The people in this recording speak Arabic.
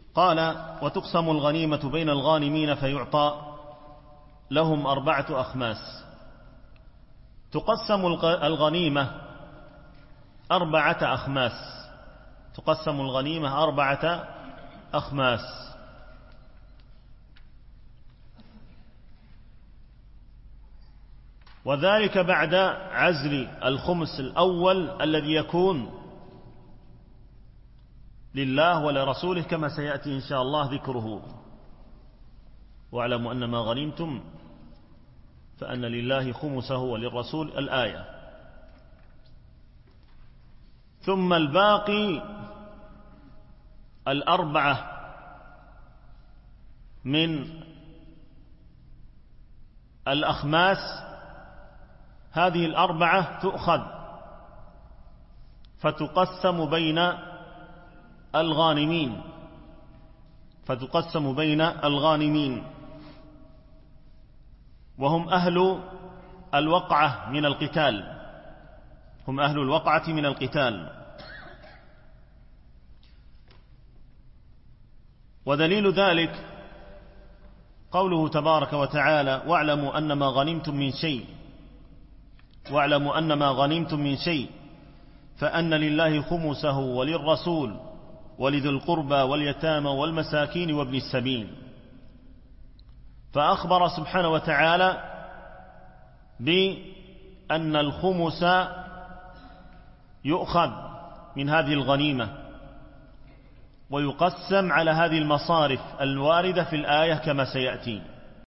قال: وتقسم الغنيمة بين الغانمين فيعطى لهم 4 أخماس. تقسم الغنيمة 4 أخماس، تقسم الغنيمة 4 أخماس. وذلك بعد عزل الخمس الأول الذي يكون لله ولرسوله كما سيأتي إن شاء الله ذكره. واعلموا أن ما غنمتم فأن لله خمسه وللرسول الآية. ثم الباقي 4 من الأخماس، هذه 4 تؤخذ فتقسم بين الغانمين، فتقسم بين الغانمين، وهم أهل الوقعة من القتال، هم أهل الوقعة من القتال. ودليل ذلك قوله تبارك وتعالى: واعلموا أن ما غنمتم من شيء، واعلموا أن ما غنمتم من شيء فأن لله خمسه وللرسول ولذي القربى واليتامى والمساكين وابن السبيل. فأخبر سبحانه وتعالى بأن الخمس يؤخذ من هذه الغنيمة ويقسم على هذه المصارف الواردة في الآية كما سيأتي.